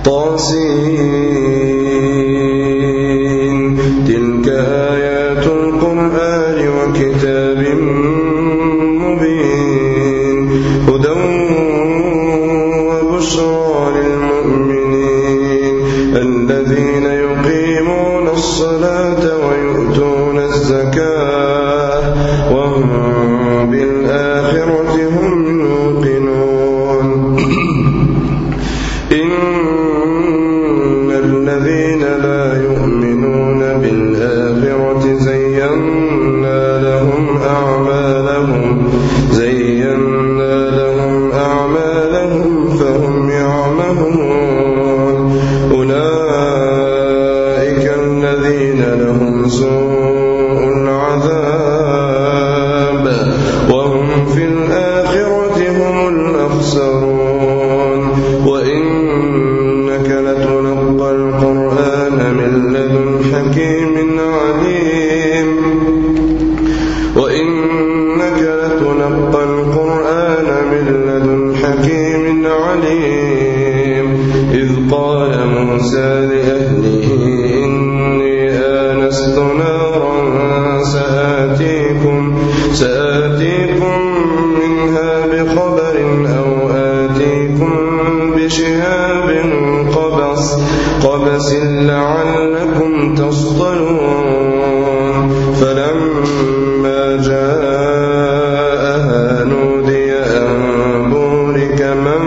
طاسين تلك آيات القرآن وكتاب مبين هدى وبشرى للمؤمنين الذين يقيمون الصلاة ويؤتون الزكاة وهم بالآخرة هم يوقنون إن الذين لا يؤمنون بالآخرة زينا لهم أعمالهم فهم يعمهون أولئك الذين لهم سوء العذاب وهم في الآخرة هم الأخسرون وإنك لتلقى القرآن من لدن حكيم عليم إذ قال موسى لأهله إني آنست نارا سآتيكم منها بخبر أو آتيكم بشهاب قبس لعلكم تصطلون فلما جاءها نودي أن بورك من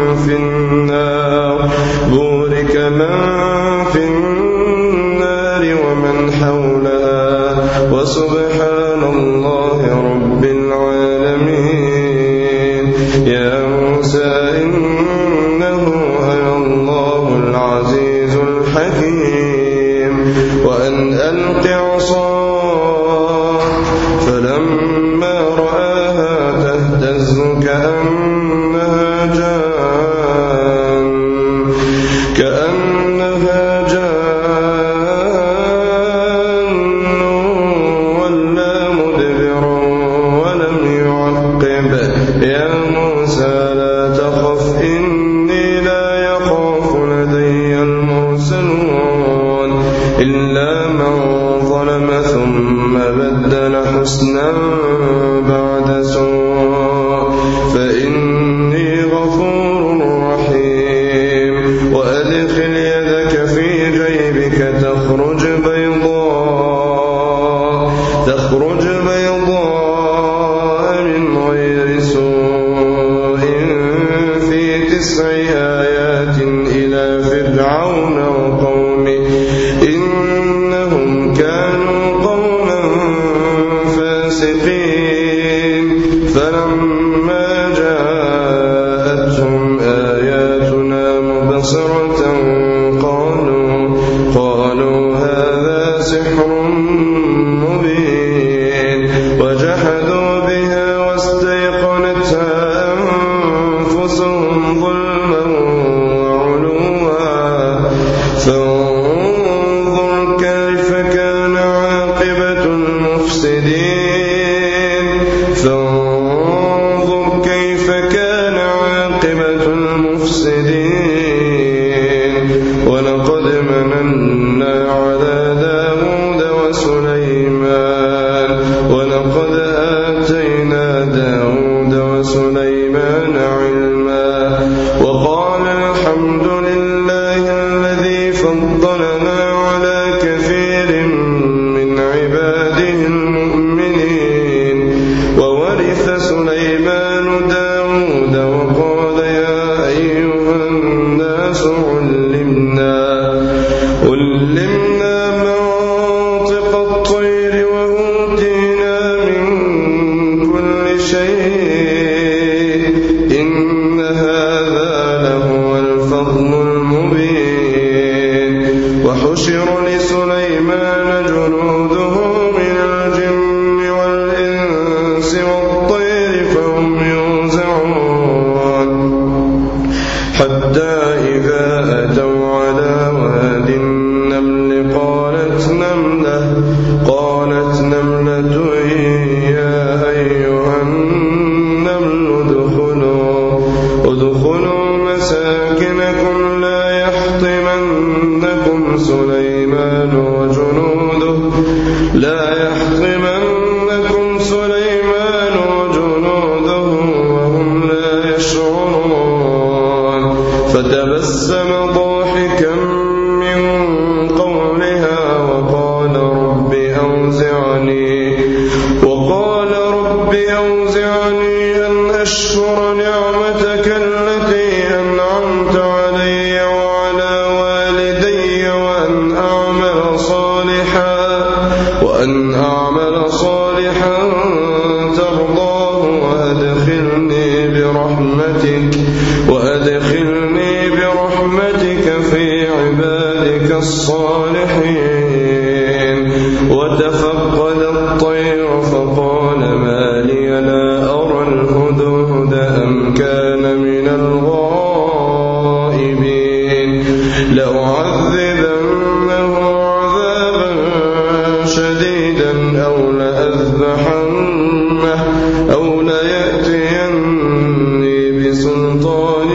في النار ومن حولها وسبحان الله رب العالمين يا موسى إنه أنا الله العزيز الحكيم وأن ألق عصاك فلما رآها تهتز كأنها جان ولا مدبرا ولم يعقب يا موسى لا تخف إني لا يخاف لدي المرسلون إلا من ظلم ثم بدل حسنا بعد سوء فإني غفور رحيم وأدخل يدك في جيبك تخرج بيضاء من غير سوء في 9 آيات إلى فرعون وقومه إنهم كانوا قوما فاسقين فلما جاءتهم آياتنا مبصرة قالوا هذا سحر مبين وجحدوا بها واستيقنتها أنفسهم ظلما وعلوا فانظر كيف كان عاقبة المفسدين ولقد مننا على داود وسليمان ولقد آتينا داود وسليمان علما وقال الحمد لله الذي فضلنا على كثير من عباده المؤمنين وورث سليمان داود وقال يا أيها الناس علمنا منطق الطير وأوتينا من كل شيء إن هذا لهو الفضل المبين وحشر لسليمان جنوده من الجن والإنس والطير فهم يوزعون حتى إذا أتوا على واد النمل قالت نملة يا أيها النمل ادخلوا مساكنكم لا يحطمنكم يحطمنكم سليمان وجنوده وهم لا يشعرون فتبسم ضاحكا من قولها وقال رب أوزعني أن أشكر نعمتك التي أنعمت علي وعلى والدي وأن أعمل صالحا ترضاه وأدخلني برحمتك في عبادك الصالحين وتفقد الطير فقال ما لي لا أرى الهدهد أم كان من الغائبين لأعذبنه عذابا شديدا أو ليأتيني بسلطان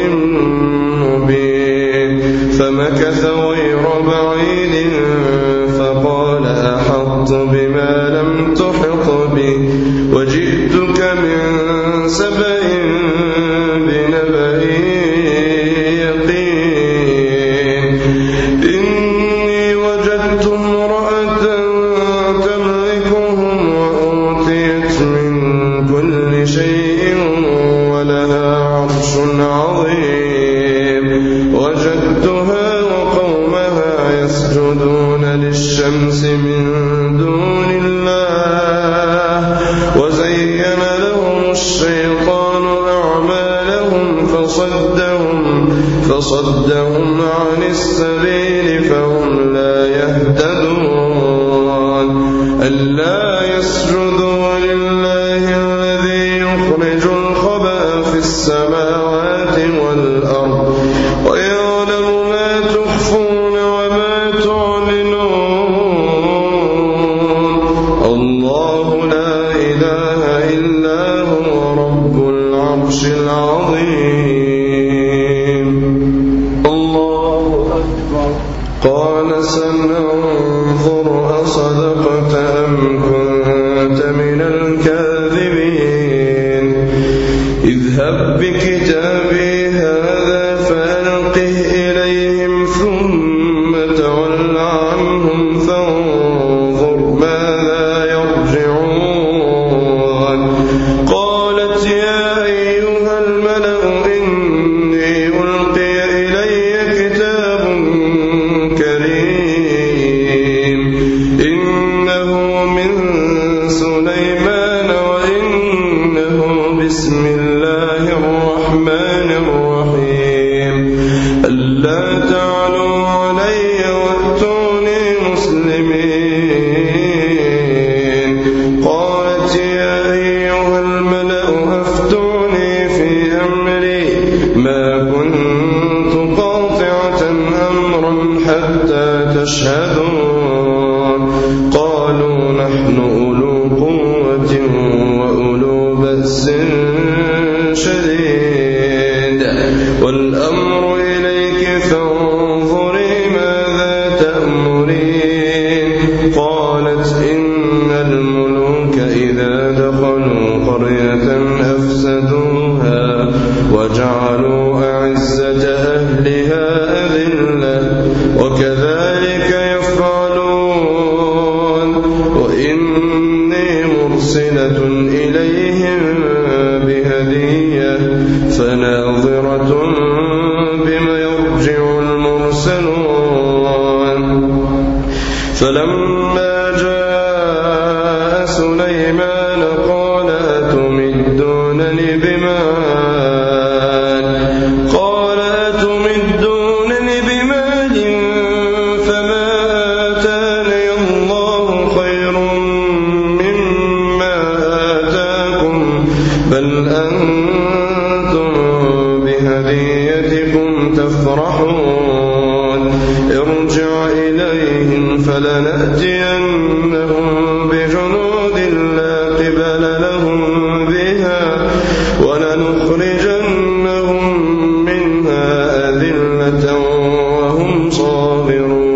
مبين فمكث غير بعيد فقال أحطت بما لم تحط به وجئتك من سبأ بنبأ يقين إني وجدت امرأة تملكهم وأوتيت من كل شيء ولها عرش عظيم وجدتها وقومها يسجدون للشمس من دون الله وزين لهم الشيطان أعمالهم فصدهم عن السبيل فهم لا يهتدون ألا يسجدوا لله الذي يخرج الخبأ في السماوات والأرض ويعلم ما تخفون وما تعلنون الله لا إله إلا هو رب العرش العظيم الله أكبر قال سننظر أصدقت أم كنت من الكاذبين اذهب بكتابي هذا فألقه إليهم ثم تول عنهم فانظر ماذا يرجعون قالت يا أيها الملأ إني ألقي إلي كتاب كريم إنه من سليمان وإنه بسم الله الرحمن الرحيم ألا تعلوا علي وأتوني مسلمين قالت يا أيها الملأ أفتوني في أمري ما كنت قاطعة أمرا حتى تشهدون قالوا نحن أولو قوة وأولو بأس شديد والأمر إليك فانظري ماذا تأمرين قالت إن الملوك إذا دخلوا قرية أفسدوها وجعلوا أعزة أهلها أذلة وكذلك يفعلون وإني مرسلة إليهم بهدية فناظرة بما يرجع المرسلون فلما جاء سليمان قال أتمدونني بمال فما آتاني الله خير مما آتاكم بل أنتم بهديتكم تفرحون ارجع إليهم فلنأتينهم بجنود لا قبل لهم بها ولنخرجنهم منها أذلة وهم صاغرون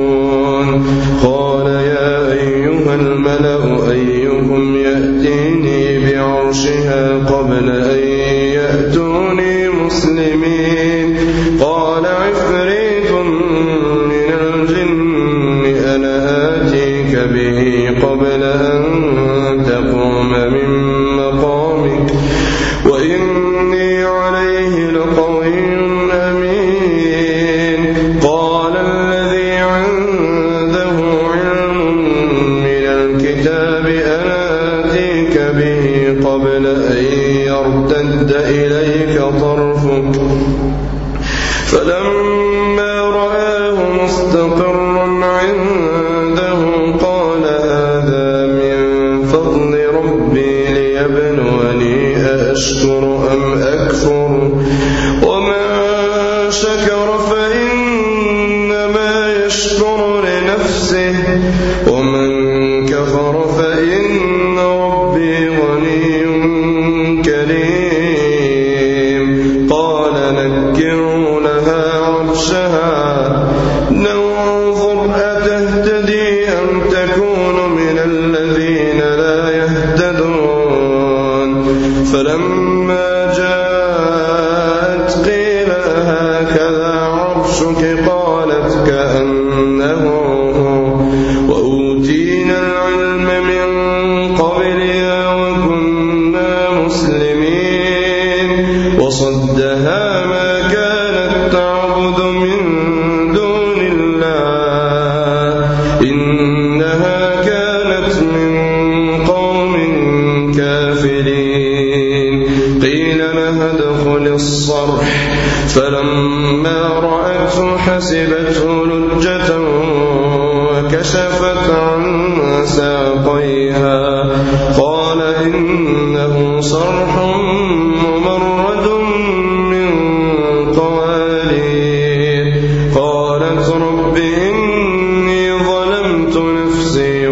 فلما رآه مستقرا عنده قال هذا من فضل ربي ليبلوني أشكر أم أكفر ومن شكر فإنما يشكر لنفسه ومن كفر فإن ربي غني كريم قال نكروا لها عرشها ننظر أتهتدي أم تكون من الذين لا يهتدون فلما جاءت قيل هكذا عرشك قالت كأنه وأوتينا العلم من قبلها وكنا مسلمين وصدها ما كانت تعبد من دون الله إنها كانت من قوم كافرين قيل لها ادخل الصرح فلما رأته حسبته لجة وكشفت عن ساقيها قال إنه صرح ممرد من قوارير قالت رب إني ظلمت نفسي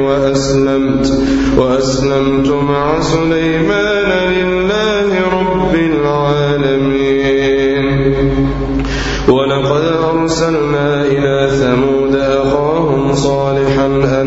وأسلمت مع سليمان لله رب العالمين ولقد أرسلنا إلى ثمود أخاهم صالحا أن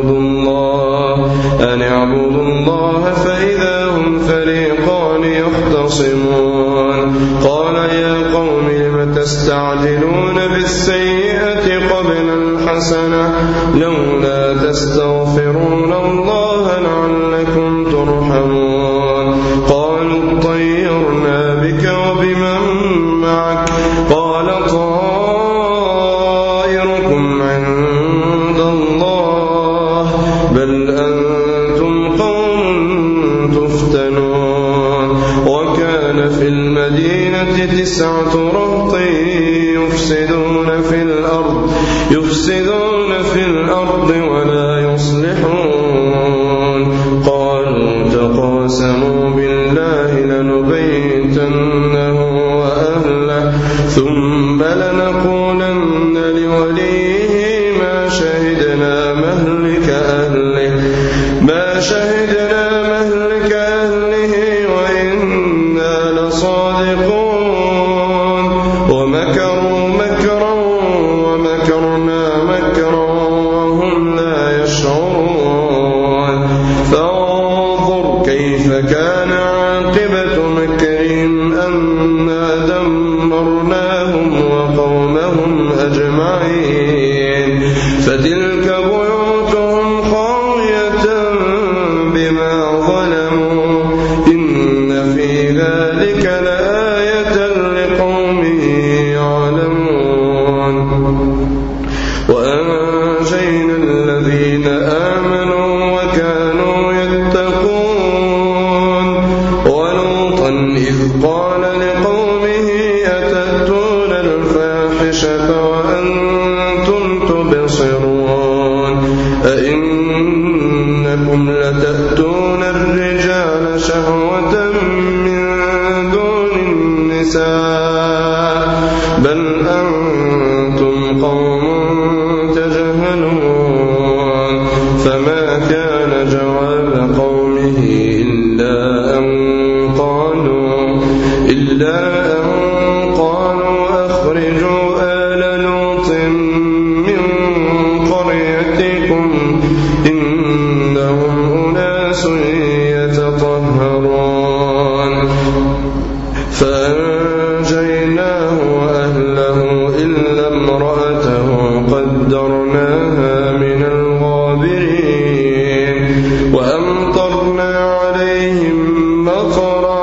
اعبدوا الله فإذا هم فريقان يختصمون قال يا قوم لم تستعجلون بالسيئة قبل الحسنة لولا تستغفرون الله لعلكم ترحمون قالوا طيرنا بك وبمن معك قال طائركم عند الله بل أنتم قوم تفتنون وكان في المدينة 9 رهط يفسدون في الأرض ولا يصلحون قالوا تقاسموا بالله لنبيتنه وأهله ثم لنقولن لوليه ما شهدنا مهلك أهله وإنا لصادقون ومكروا مكرا ومكرنا مكرا وهم لا يشعرون فانظر كيف كان عاقبة مكرهم أنا دمرناهم وقومهم أجمعين فتلك بيوتهم خاوية بما ظلموا إن في ذلك لآية لقوم يعلمون وأنجينا الذين آمنوا وكانوا يتقون ولوطا إذ قال لقومه أتأتون الفاحشة وأنتم تبصرون أئنكم لتأتون الرجال شهوة من دون النساء بل أنتم قوم تجهلون فما كان جواب قومه إلا أن قالوا أخرجوا آل لوط من قريتكم إنهم أناس يتطهرون فأنجيناه وأهله إلا امرأته قدرناها من الغابرين وأمطرنا عليهم مطرا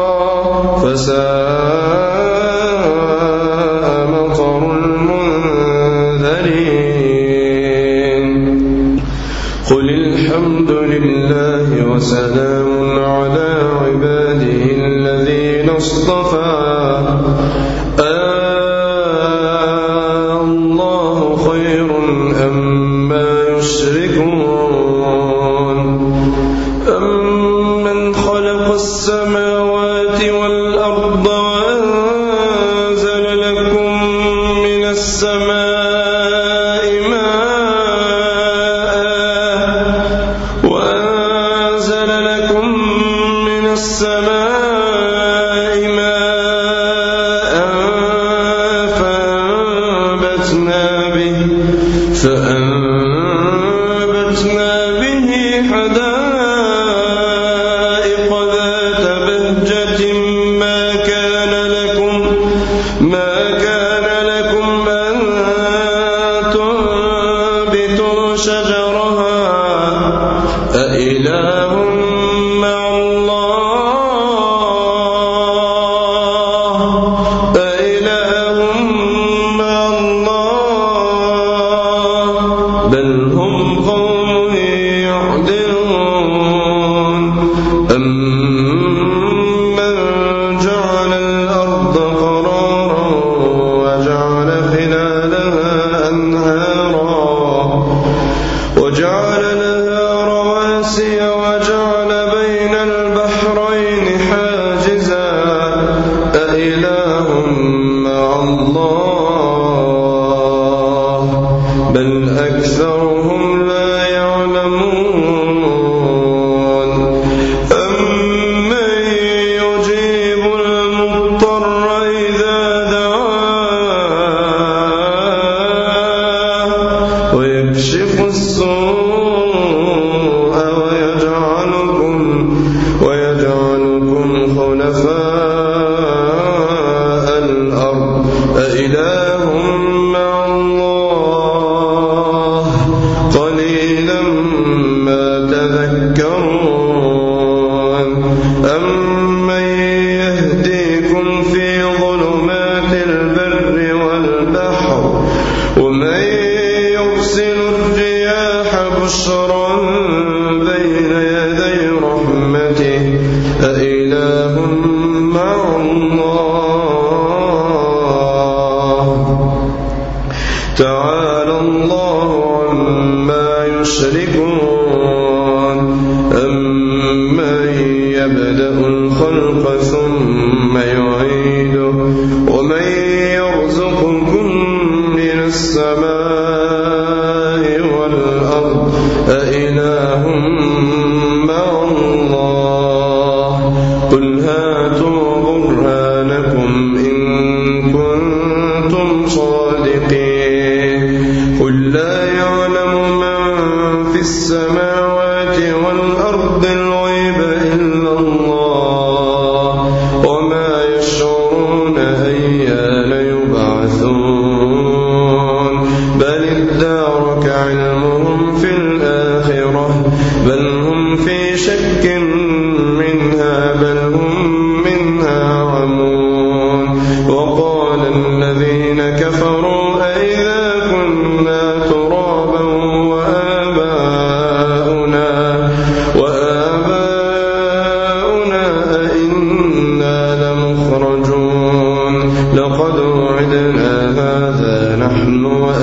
فساء مطر المنذرين قل الحمد لله وسلام على عباده الذين اصطفى السماء ماء وأنزل لكم من السماء ماء فأنبتنا به حدائق ذات بهجة ما كان لكم أن تنبتوا شجرها أإله مع الله بل هم قوم يعدلون أمن جعل الأرض قرارا وجعل خلالها أنهارا وجعل لها رواسي وجعل بين البحرين حاجزا أإله مع الله بل أكثرهم لا يعلمون أمن يجيب المضطر إذا دعاه ويكشف السوء ويجعلكم خلفاء الأرض أإله مع الله قليلا ما تذكرون أمن يهديكم في ظلمات البر والبحر ومن يرسل الرياح بشرا بين يدي رحمته أإله مع الله تعالى الله عما يشركون أمن يبدأ الخلق ثم يعيده ومن يرزقكم من السماء والأرض أإله مع الله قل هاتوا برهانكم إن كنتم صادقين قل لا يعلم من في السماوات والأرض الغيب إلا الله وما يشعرون أيان يبعثون بل ادارك علمهم في الآخرة بل هم في شك منها بل هم منها عمون وقال الذين كفروا أئذا كنا ترابا وآباؤنا أئنا لمخرجون لقد وعدنا هذا نحن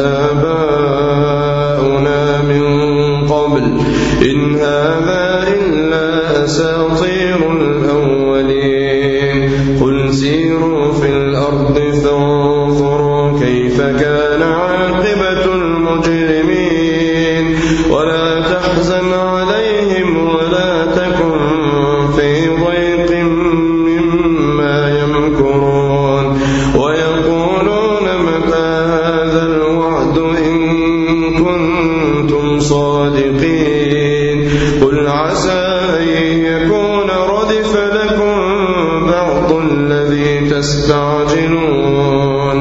وآباؤنا من قبل إن هذا إلا أساطير الأولين قل سيروا في الأرض فانظروا كيف كان عاقبة المجرمين ولا تحزن عليهم ولا تكن في ضيق مما يمكرون ويقولون متى هذا الوعد إن كنتم صادقين قل عسى أن يكون ردف لكم بعض الذي تستعجلون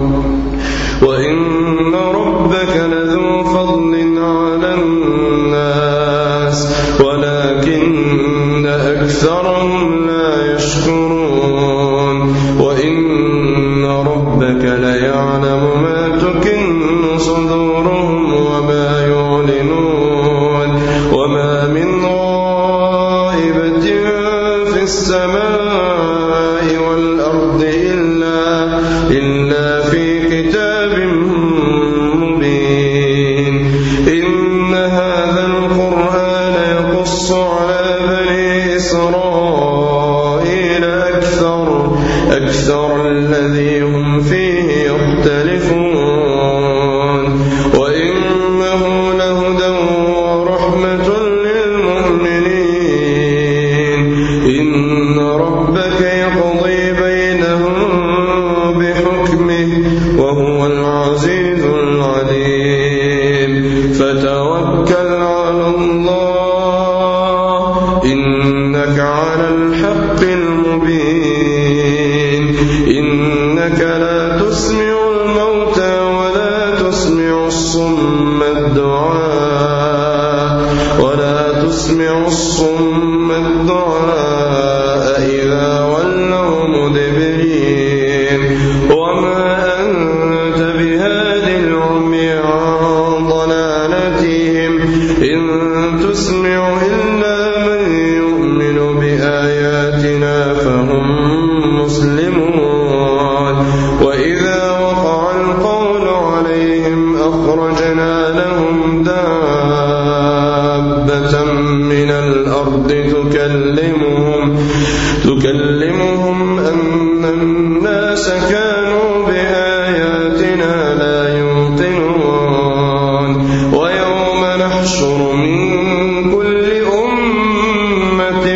وإن ربك لذو فضل على الناس ولكن أكثرهم لا يشكرون وإن ربك ليعلم ما تكن صدورهم وما يعلنون وما من غائبة في السماء والأرض إلا في كتاب مبين إن هذا القرآن يقص على بني إسرائيل أكثر الذي هم فيه يختلفون هو العزيز العليم فتوكل على الله إنك على الحق المبين إنك لا تسمع الموتى ولا تسمع الصم الدعاء إذا ولوا مدبرين وما أنت بهاد العمي عن ضلالتهم إن تسمع إلا من يؤمن بآياتنا فهم مسلمون وإذا وقع القول عليهم أخرجنا لهم دابة من الأرض تكلمهم أن الناس كانوا بآياتنا لا يوقنون ويوم نحشر من كل أمة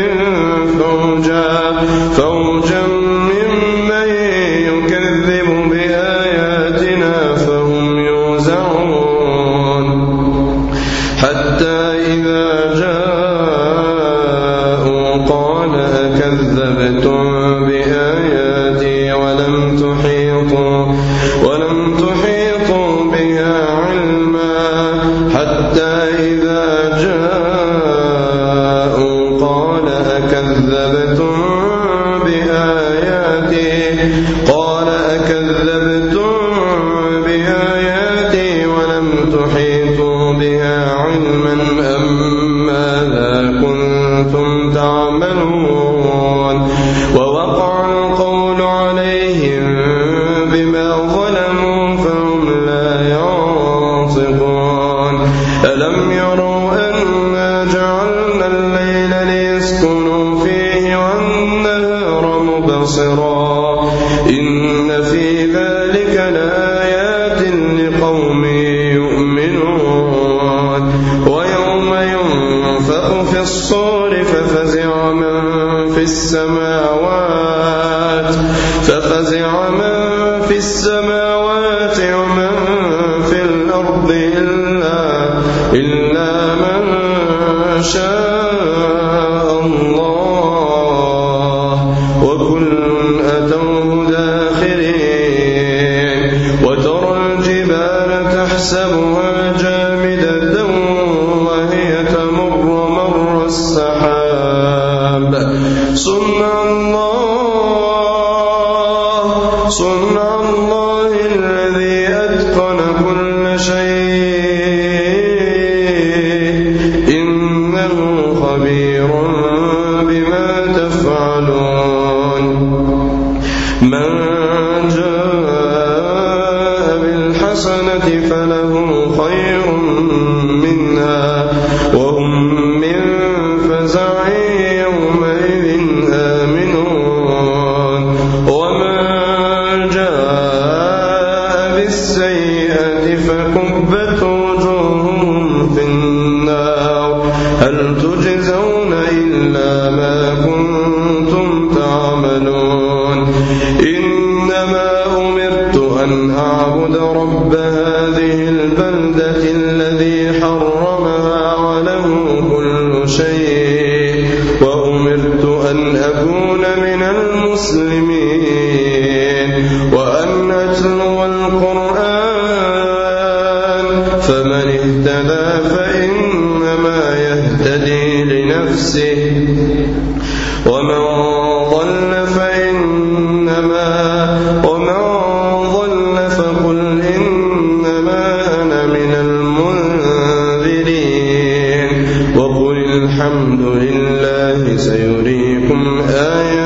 فوجا ممن يكذب بآياتنا فهم يوزعون حتى إذا جاءوا قال أكذبتم بآياتي ولم تحيطوا بها علما حتى إذا جاءوا قال أكذبتم بآياتي ولم تحيطوا بها علما أم ماذا كنتم تعملون ووقع القول عليهم بما ظلموا فهم لا ينطقون ألم يروا أنا جعلنا الليل ليسكنوا فيه والنهار مبصرا إن في ذلك لآيات لقوم يؤمنون ويوم ينفخ في الصور ففزع من في السماوات ومن في الأرض إلا من شاء الله وكل أتوه داخرين وترى الجبال تحسبها جامدة وهي تمر مر السحاب صنع الله الذي أتقن كل شيء إنه خبير بما تفعلون من جاء بالحسنة فله خير منها وهم من فزع يومئذ آمنون ومن جاء بالسيئة فكبت وجوههم في النار هل تجزون إلا ما كنتم تعملون إنما أمرت أن أعبد رب هذه البلدة الذي حرمها وله كل شيء وأمرت أن أكون من المسلمين وأن أتلو القرآن فمن اهتدى فإنما يهتدي لنفسه ومن ضل فقل إنما أنا من المنذرين وقل الحمد لله سيريكم آياته